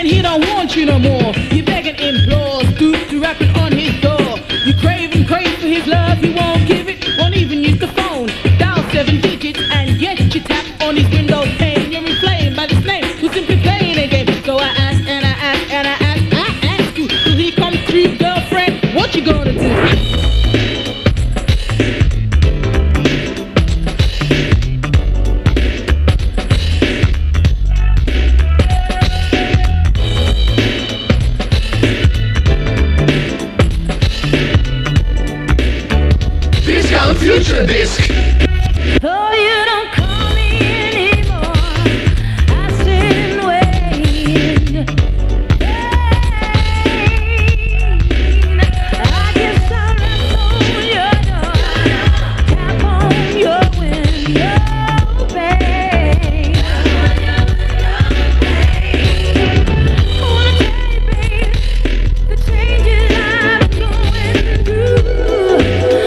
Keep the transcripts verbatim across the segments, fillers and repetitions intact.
And he don't want you no more. You begging implore, stoop to rapping on his door. You crave and crave for his love, he won't give it. Won't even use the phone. Dial seven digits and yet you tap on his window pane. You're inflamed by this name who's simply playing a game. So I ask and I ask and I ask, I ask you, will he come through, girlfriend? What you gonna do? Future disc. Oh, you don't call me anymore. I sit and wait. I guess I'll knock on your door, tap on your window, babe. I wanna tell you, babe, the changes I'm going through.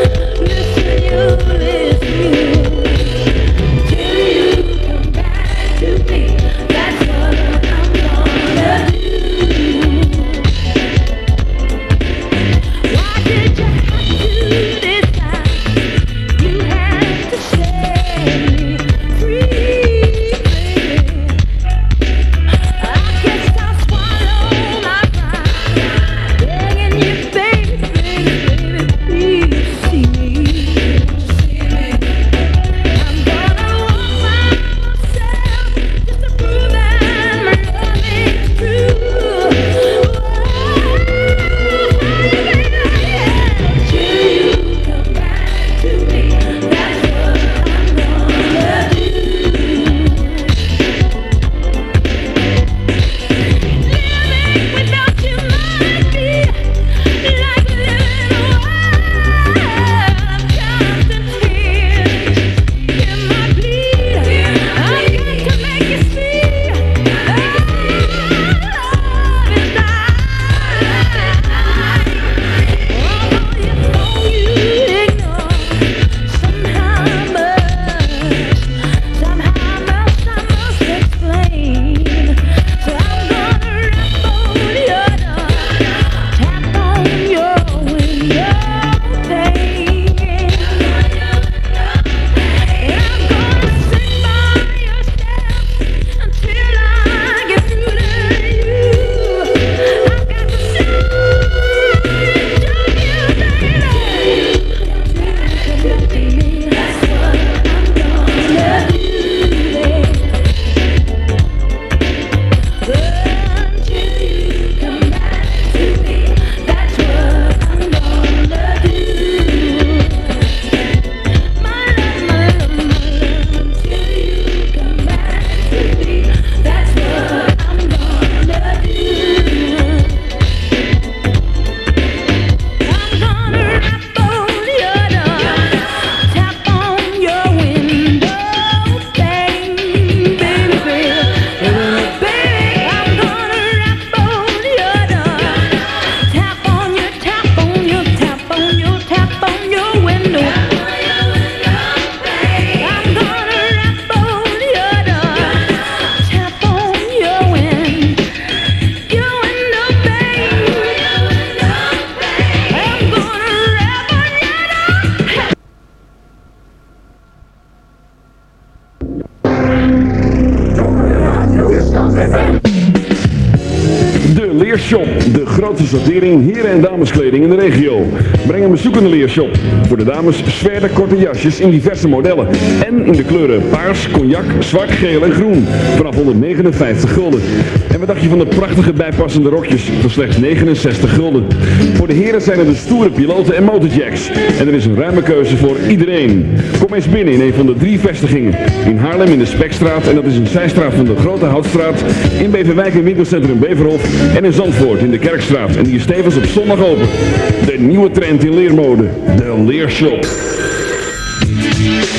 Leershop, de grootste sortering heren- en dameskleding in de regio. Breng een bezoek aan de Leershop. Voor de dames zwerder korte jasjes in diverse modellen. En in de kleuren paars, cognac, zwart, geel en groen. Vanaf honderdnegenenvijftig gulden. En wat dacht je van de prachtige bijpassende rokjes voor slechts negenenzestig gulden. Voor de heren zijn er de stoere piloten en motorjacks. En er is een ruime keuze voor iedereen. Kom eens binnen in een van de drie vestigingen. In Haarlem in de Spekstraat, en dat is een zijstraat van de Grote Houtstraat. In Beverwijk in winkelcentrum Beverhof. En in Zandvoort in de Kerkstraat. En die is tevens op zondag open. De nieuwe trend in leermode. De Leershop.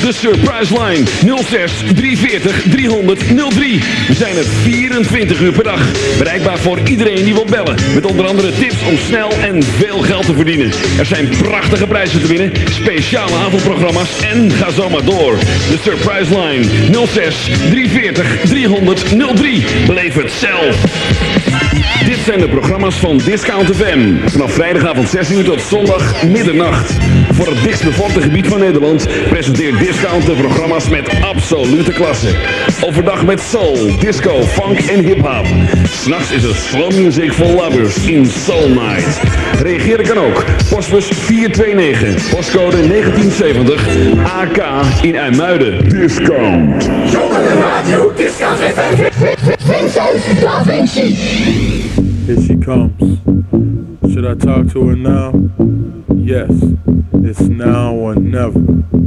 de Surprise Line nul zes drie vier nul driehonderd nul drie. We zijn er vierentwintig uur per dag. Bereikbaar voor iedereen die wil bellen. Met onder andere tips om snel en veel geld te verdienen. Er zijn prachtige prijzen te winnen, speciale avondprogramma's en ga zo maar door. De Surprise Line nul zes drie vier nul driehonderd nul drie. Beleef het zelf. Dit zijn de programma's van Discount F M. Vanaf vrijdagavond zes uur tot zondag middernacht. Voor het dichtstbevolkte gebied van Nederland presenteert Discount de programma's met absolute klasse. Overdag met soul, disco, funk en hip-hop. S'nachts is het slow music for lovers in Soul Night. Reageren kan ook. Postbus vier twee negen, postcode negentien zeventig, A K in IJmuiden. Discount. Jongere radio, Discount F M. Vincent Da Vinci. Here she comes. Should I talk to her now? Yes, it's now or never.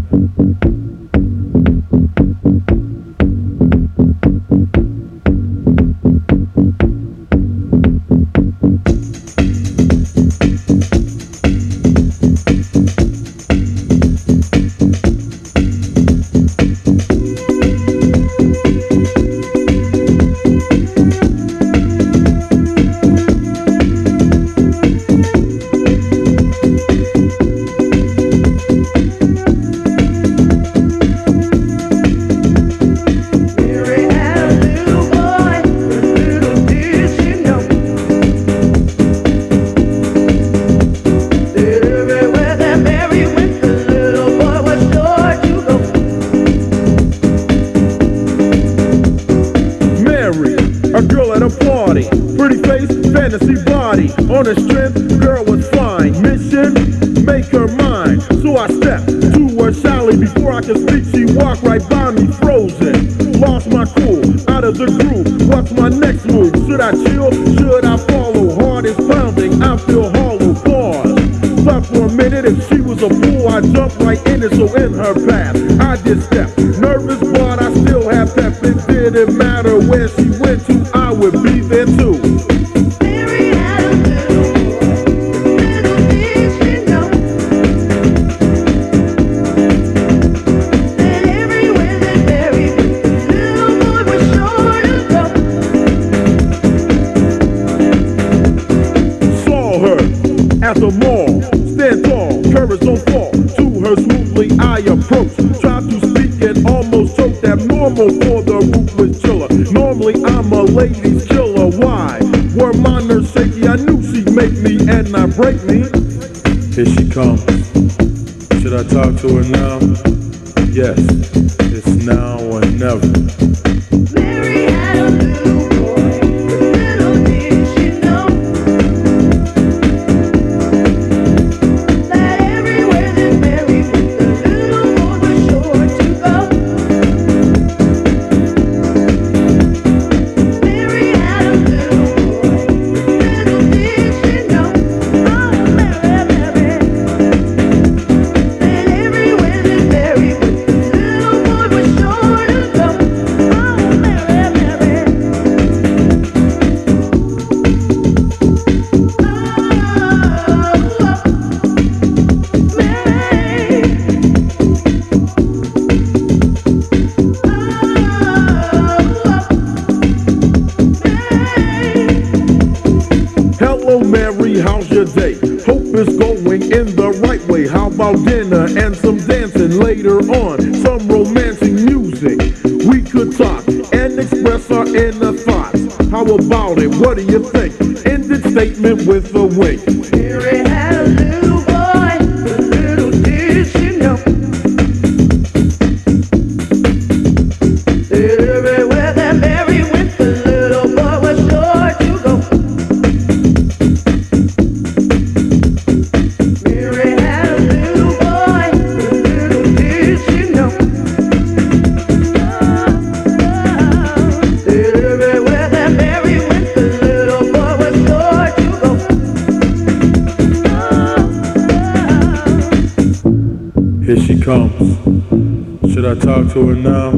Should I talk to her now?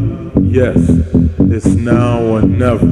Yes, it's now or never.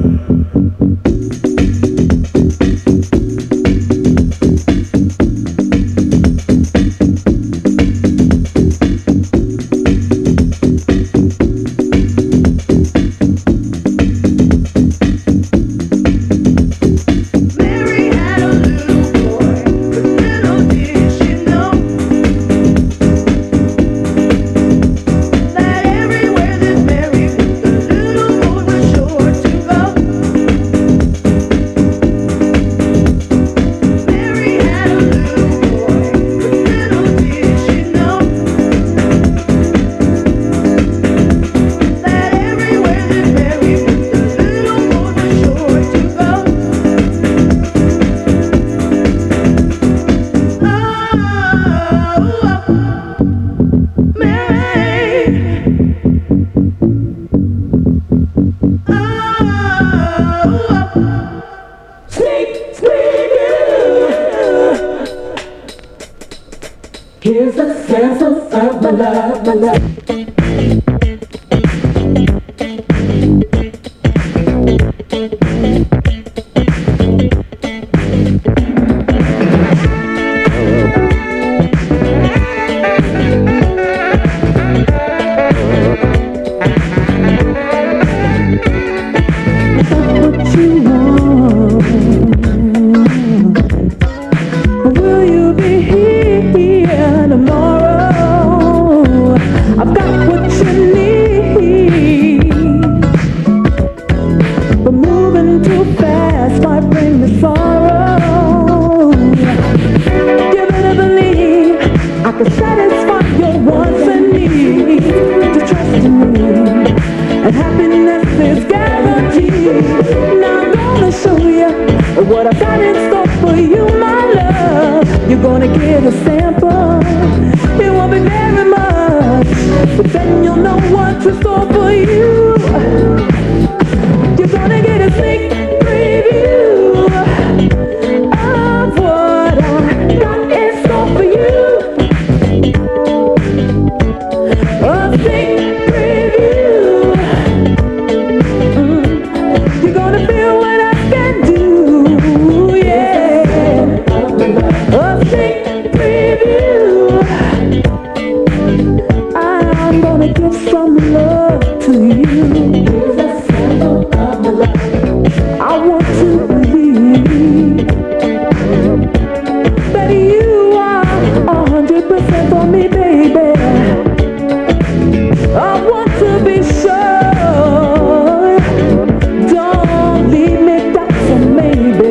Here's the sample of my love, my love. What I've got in store for you, my love. You're gonna get a sample. It won't be very much, but then you'll know what's in store for you. You're gonna get a sneak preview of what I got in store for you. A sneak preview. Mm. You're gonna feel what I can do. A sneak preview. I'm gonna give some love to you. Here's a sample of my love. I want to believe that you are a hundred percent for me, baby. I want to be sure. Don't leave me down for maybe.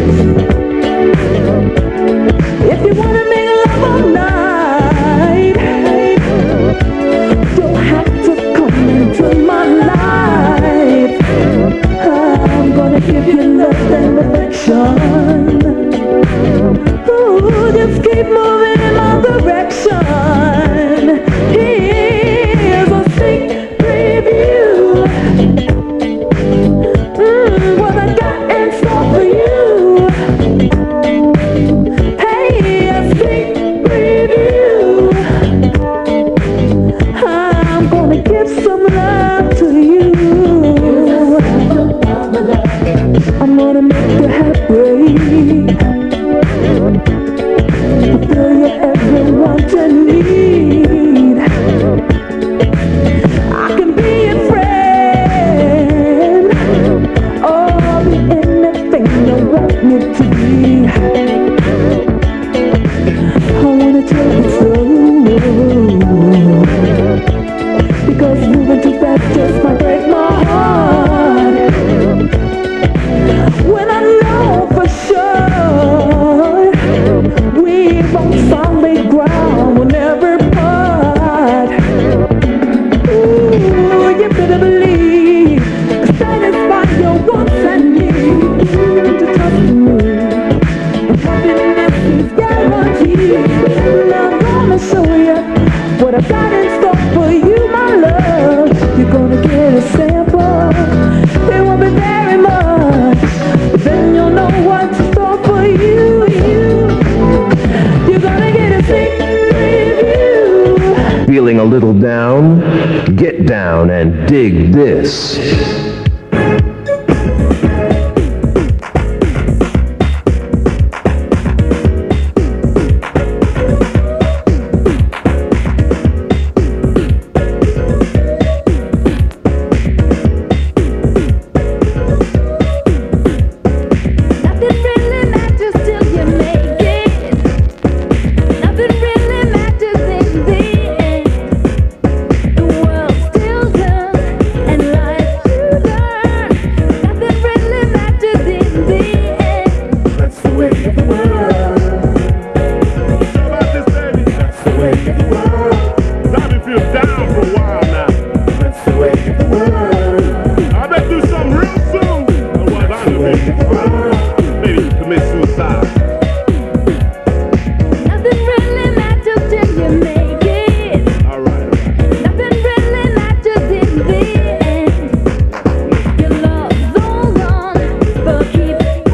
If you wanna make love all night, you'll have to come into my life. I'm gonna give you love and affection. Ooh, just keep moving in my direction. Here's a sneak preview. Mm, what I got in store for you. I'm gonna make you happy. Fulfill your every want and need. I can be your friend. Oh, be anything you want me to be. I wanna take it slow, because moving too fast just might break my heart. When I know for sure we're on solid ground, we'll never part. Ooh, you better believe, satisfy your wants and needs. To trust me, and happiness is guaranteed. And I'm gonna show you what I've got in store for you, my love. You're gonna get a sample. It won't be very much, then you'll know what's in store for you. You're gonna get a sneak preview. Feeling a little down? Get down and dig this.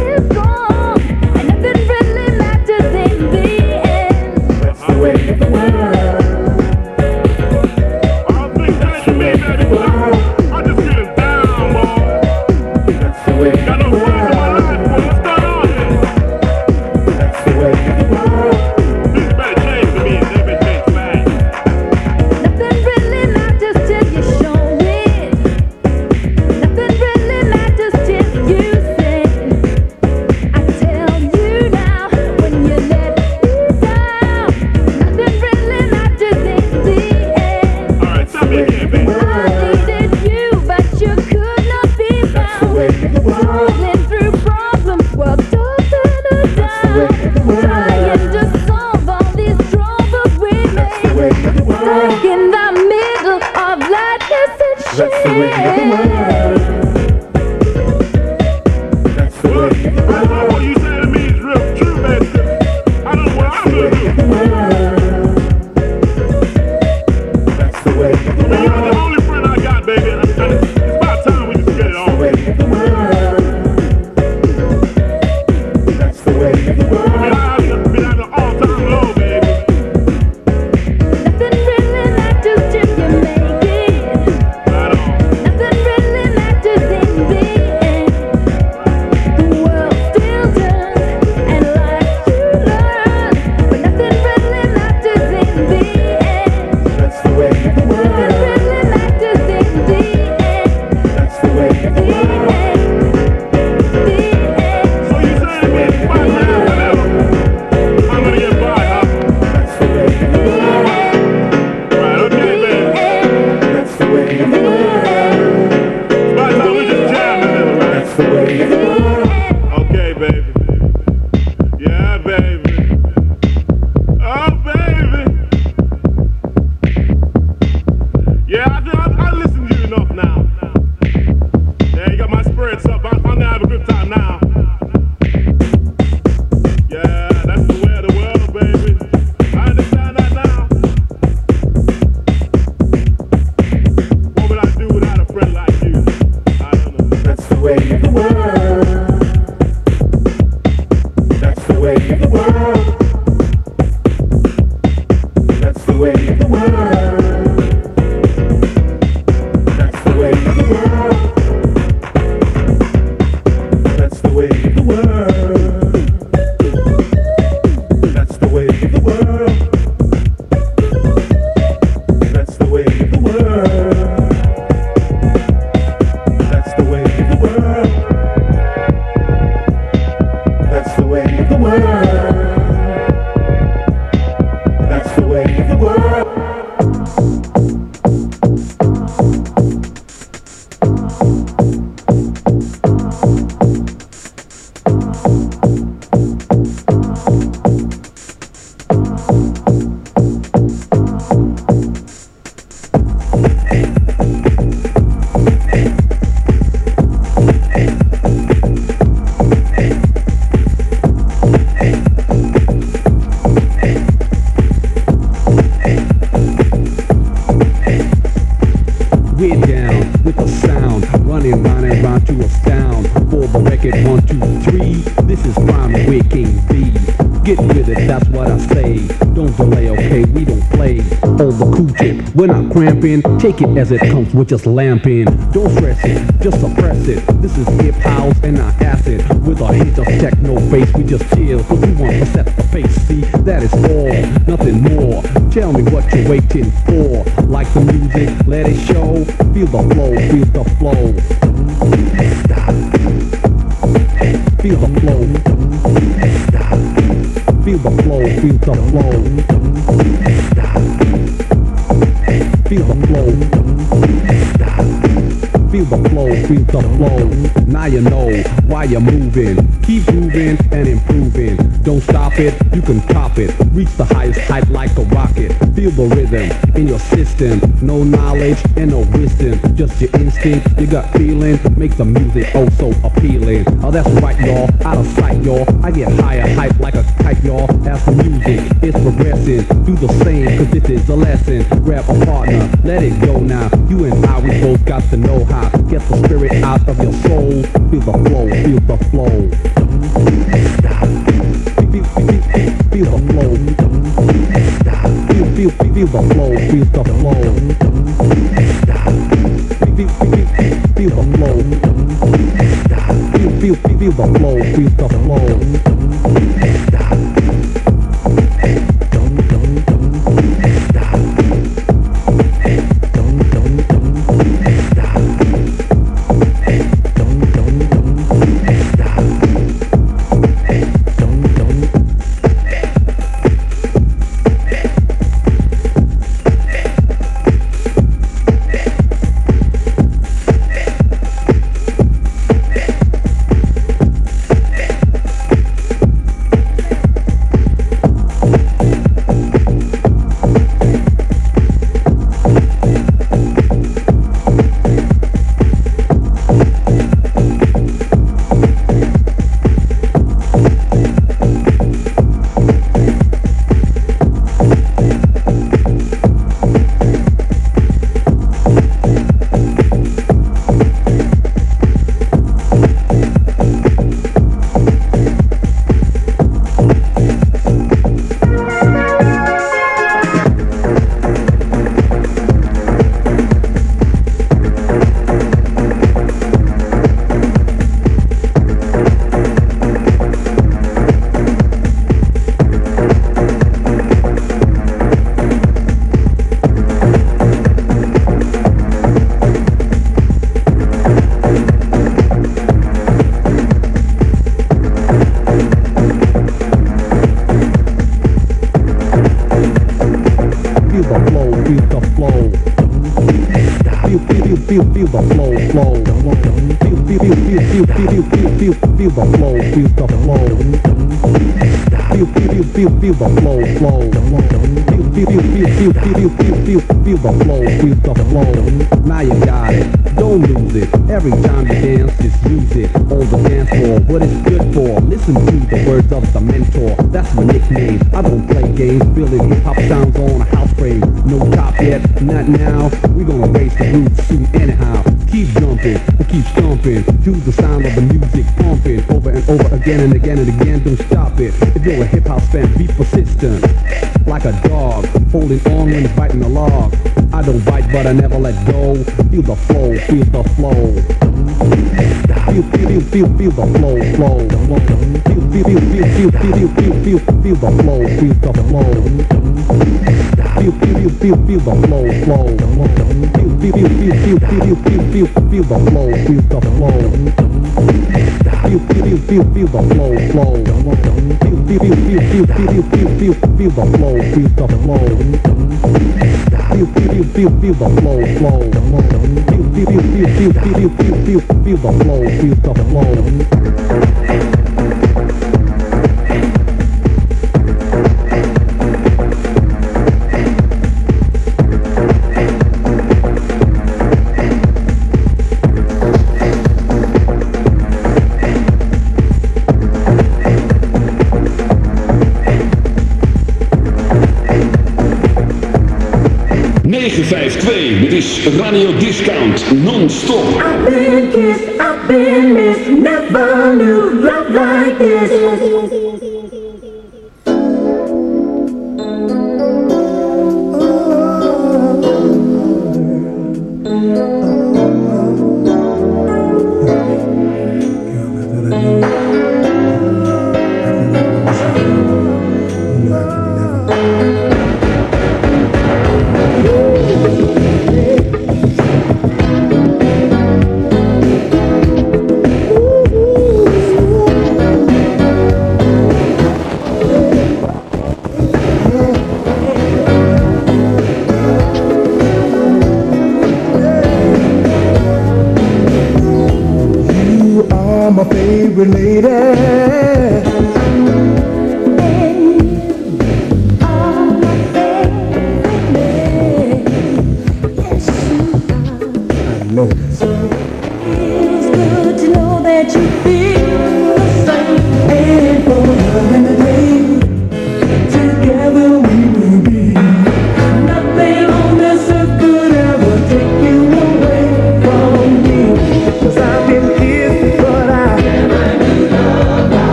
Away from the world. of the world. That's the way of the world. That's the way of the world. That's the way of the world. That's the way of the world. That's the way of the world. That's the way of the world. That's the way of the world. That's the way of the world. We're down with the sound, running round and round to a sound. For the record, one, two, three. This is Prime with King B. Get with it, that's what I say. Don't delay, okay? We don't play. Hold the cool tip, we're not cramping. Take it as it comes, we're just lamping. Don't stress it, just suppress it. This is hip house and not acid. With a hint of techno bass, we just chill. Cause we want to set the pace. See, that is all, nothing more. Tell me what you're waiting for. Like the music, let it show. Feel the flow, feel the flow. Feel the flow. Feel the flow, feel the flow. Feel the flow. Feel the flow, feel the flow. Now you know why you're moving. Keep moving and improving. Don't stop it, you can top it. Reach the highest height like a rocket. Feel the rhythm in your system. No knowledge and no wisdom. Just your instinct, you got feeling. Make the music oh so appealing. Oh, that's right, y'all. Out of sight, y'all. I get higher hype like a kite, y'all. As the music is progressing, do the same, cause this is a lesson. Grab a partner, let it go now. You and I, we both got to know how. Get the spirit out of your soul. Feel the flow, feel the flow. Feel, feel, feel, feel the flow. Feel, feel, feel the flow, feel the flow. Feel, feel, feel, feel the flow. Feel, feel, feel the flow, feel the flow. feel, feel the flow, flow. Feel, feel, feel, feel, feel, feel, feel, feel, feel the flow, feel the flow. Feel, feel, feel, feel, feel the flow, flow. Feel, feel, feel, feel, feel, feel, feel, feel, feel the flow, feel the flow. Now you got it, don't lose it. Every time you dance, just use it. On the dance floor, what it's good for. Listen to the words of the mentor. That's my nickname. I don't play games, feeling hip hop sounds on a house frame. No top yet, not now. We gonna raise the roots soon anyhow. Keep jumping, keep stomping to the sound of the music pumping over and over again and again and again. Don't stop it. If you're a hip hop fan, be persistent. Like a dog holding on when it's biting a log. I don't bite, but I never let go. Feel the flow, feel the flow. Feel, feel, feel, feel, feel the flow, flow. Feel, feel, feel, feel, feel, feel, feel, feel, feel the flow, feel the flow. Feel, feel, feel, feel, feel the flow, flow. Feel, feel, feel, feel, feel, feel, feel, feel the flow, feel the flow. Feel, feel, feel, feel the flow, flow. Feel, feel, feel, feel, feel, feel, feel, feel the flow, feel the flow. Feel, feel, feel, feel the flow, flow. Feel, feel, feel, feel, feel, feel, feel, feel the flow, feel the flow. negen vijf twee, dit is Radio Discount non-stop. I've been kissed, I've been missed, never knew love like this.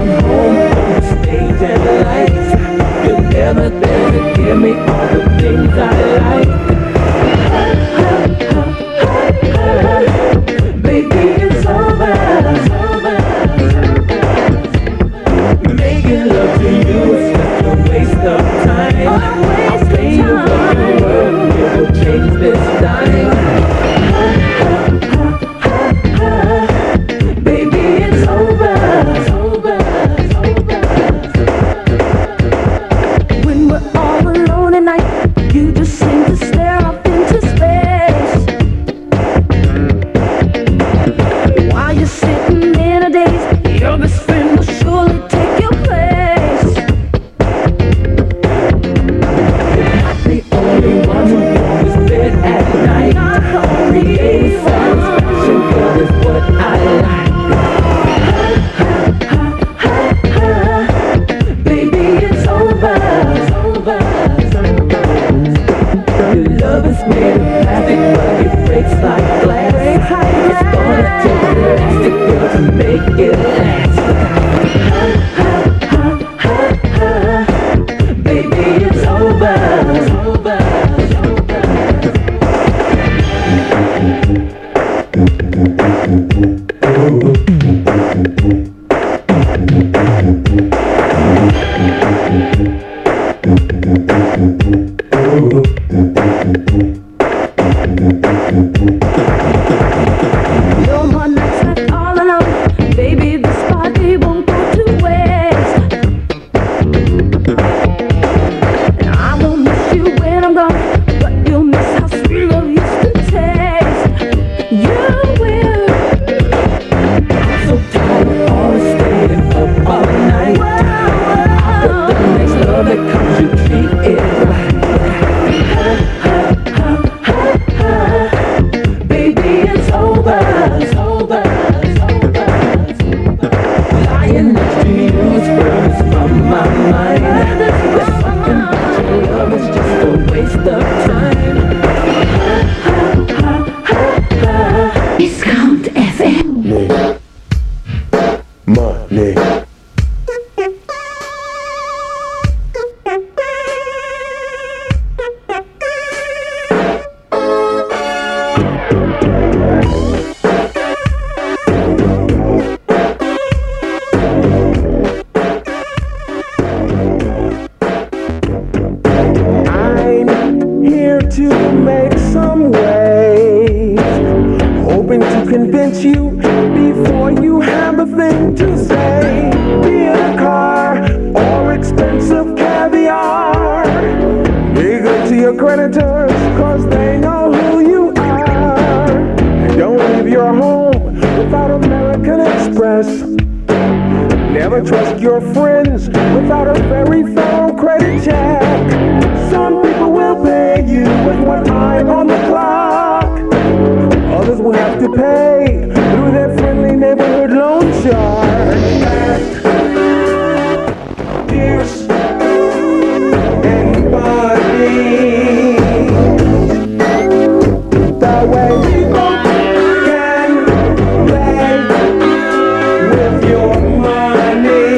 come home on the stage and lights. You're never there to give me all the things I like. Baby, it's over. Making love to you is just a waste of time. I'll pay you what you worth, it will change this time. Baby, it's over. When we're all alone at night, you just seem to stare up into space. While you're sitting in a daze, your best friend will surely take your place. You're not the only one who goes to bed at night. Not the only satisfaction, girl, is what I like. Baby, it's over. Your love is made of plastic, but it breaks like glass. It's gonna take elastic, girl, to make it last. Baby, it's over. No more nights left all alone. Baby, this party won't go to waste. And I won't miss you when I'm gone, but you'll miss how sweet love used to taste. You will. I'm so tired of always staying up all night. But the next love that comes, you treat it right. Baby, it's over. Lying next to you is furthest from my mind. There's something about your love is just a waste of time. Discount F M. Money. I'm here to make some waves, hoping to convince you before you have a thing to say. Be it a car or expensive caviar, be good to your creditors, cause they know who you are. And don't leave your home without American Express. Never trust your friends without a very thorough credit check. Some people will pay you with one eye on the clock. Others will have to pay through their friendly neighborhood loan shark. Pierce anybody. That way people can play with your money.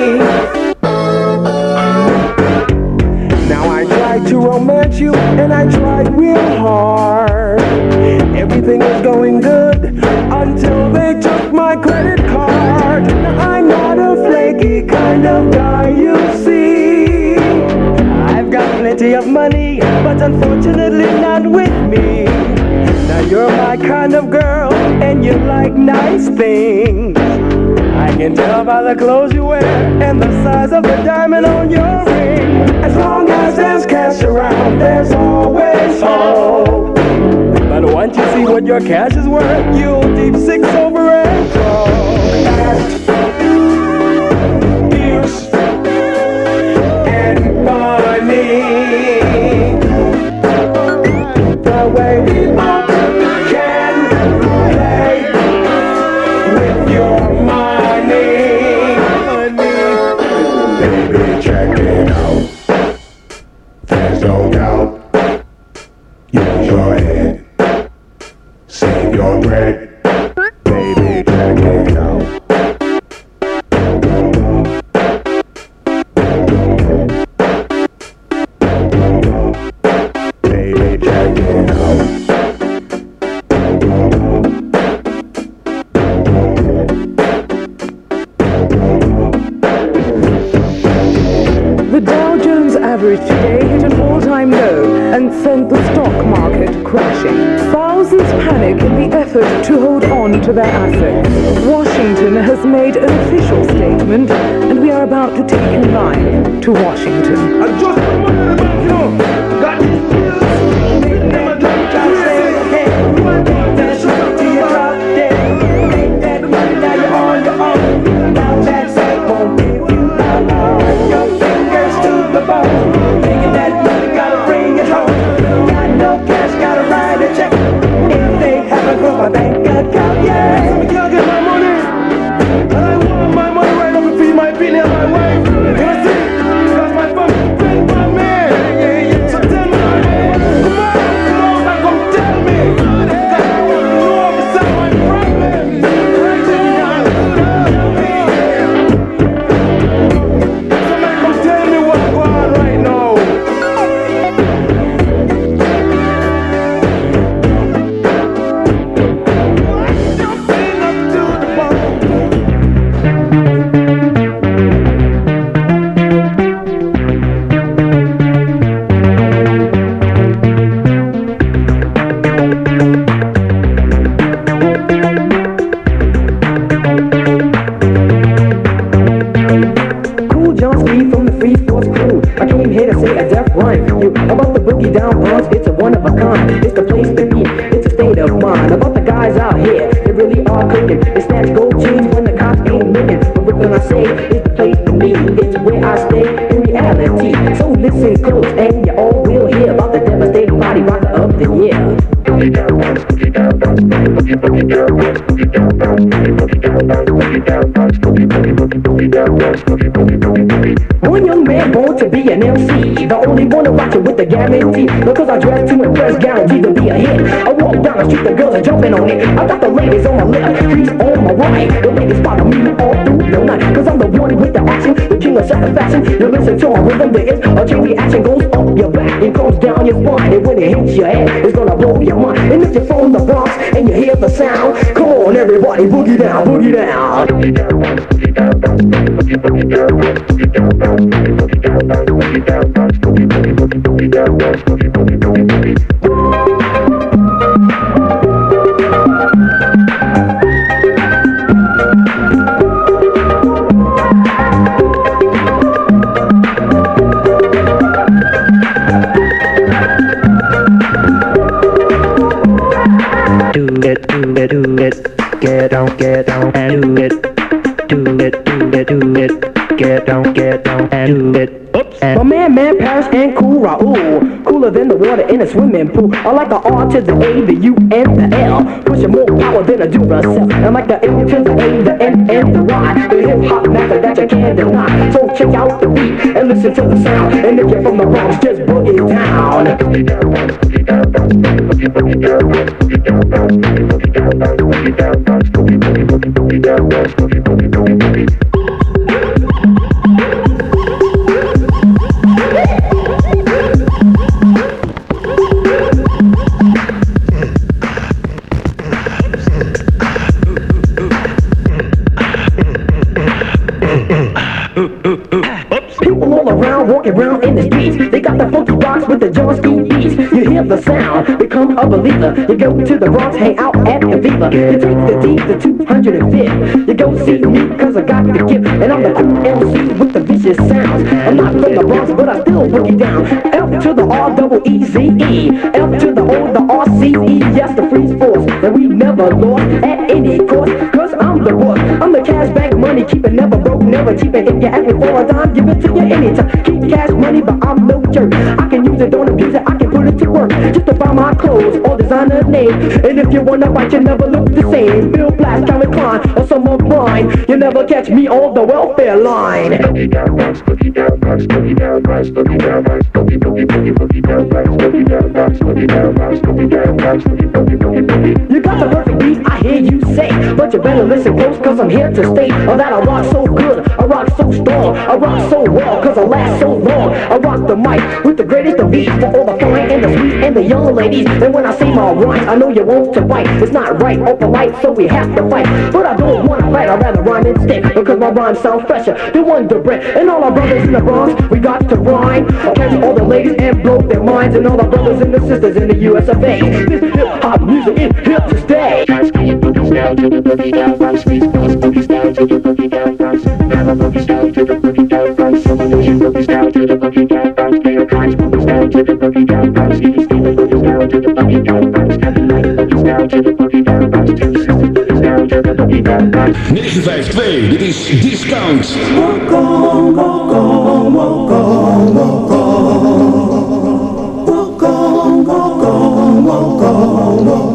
Now I tried to romance you and I tried real hard. Everything was going good until they took my credit card. Now I'm not a flaky kind of guy, you see. I've got plenty of money, but unfortunately not with me. Now you're my kind of girl and you like nice things. I can tell by the clothes you wear and the size of the diamond on your ring. As long as there's cash around, there's always hope. But once you see what your cash is worth, you'll deep six over and go. Pierce and Barney. The way people can play with your money. Baby, check it out. There's no doubt. Use your head. Save your bread. Baby, check it out. average today hit an all-time low and sent the stock market crashing. Thousands panic in the effort to hold on to their assets. Washington has made an official statement, and we are about to take in line to Washington. I just put money in the bank, you know. Got these bills. Make them a drop, I say, hey, we want that sugar to your drop dead. Make that money, now you're on your own. Now that sack won't give you long. Your fingers to the bone. Making that money, gotta bring it home. Got no cash, gotta write a check. If they haven't got my bank account, yeah. I can't get my money. And I want my money right up to feed my bill and my wife. You see? Because my family bring my man. Yeah, yeah. So tell me, come on, come on, now come tell me. Because I want to know beside my problem. Somebody come tell me what's going on right now. Jumping up to the bone. Cool John Speed from the Free Force crew. I came here to say a death rhyme for you. About the boogie down bronze, it's a one of a kind. It's the place to be, it's a state of mind. About the guys out here, they really are cooking. They snatch gold chains when the cops ain't looking. But when I say it's the place to be, it's where I stay in reality. So listen close and you all will hear about the devastating body rocker of the year. One young man born to be an M C, the only one to rock it with the guarantee. Because I dress to impress, guaranteed to be a hit. I walk down the street, the girls are jumping on it. I got the ladies on my left, freeze on my right. The ladies follow me all through the night. Cause I'm the one with the action, the king of satisfaction. You listen to my rhythm, there is a chain reaction. Goes up your back and comes down your spine. And when it hits your head, it's gonna blow your mind. And if you're from the Bronx and you hear the sound, come on everybody, boogie down, boogie down. Do it, do it, do it, get down, get down and do it. Do it, do it, do it, get down, get down and do it. Oops. My man, man, Paris and Cool Raul, cooler than the water in a swimming pool. I like the R to the A, the U, and the L, pushing more power than a Duracell. I like the L to the A, the N, and the Y, the hip hop master that you can't deny. So check out the beat and listen to the sound. And if you're from the Bronx, just boogie down. People all around, walking around in the streets. They got the funky rocks with the John Speed beats. You hear the sound, become a believer. You go to the Bronx, hang out at the Viva. You take the D, the two hundred fifth. You go see me, cause I got the gift. And I'm the cool M C with the vicious sounds. I'm not from the Bronx, but I still boogie down. F to the R, double E, Z, E. F to the O, the R, C, E. Yes, the Freeze Force. And we never lost at any cost. Cause I'm the boss. I'm the cash bank money, keep it never broke, never cheap. And if you ask me for a dime, give it to you anytime. Keep cash money, but I'm no jerk. I can use it, don't abuse it, I can put it to work. Just to buy my clothes, all designer name. And if you wanna bite, you never look the same. Bill Black, Calvin Klein, or some of mine. You never catch me on the welfare line. You got the perfect beat, I hear you say. But you better listen close, cause I'm here to stay. Oh, that I rock so good, I rock so strong, I rock so well, cause I last so long. I rock the mic with the greatest a beat for all the fine and the sweet and the young ladies. And when I say my rhymes, I know you want to fight. It's not right or polite, so we have to fight. But I don't wanna fight, I'd rather rhyme instead, because my rhymes sound fresher than Wonder Bread. And all our brothers in the Bronx, we got to rhyme. I'll catch all the ladies and blow their minds. And all the brothers and the sisters in the U S of A. This hip-hop music is here to stay. Boogie style to the boogie down from street. Boogie style to the boogie down from boogie style to the boogie down from boogie style to the boogie down from boogie style to the boogie down from boogie style to the boogie down from boogie style to the boogie down from boogie style to the boogie down from negen vijf twee, dit is Discount. Walk on, walk on, walk on, walk on. Walk on, walk on, walk on, walk on.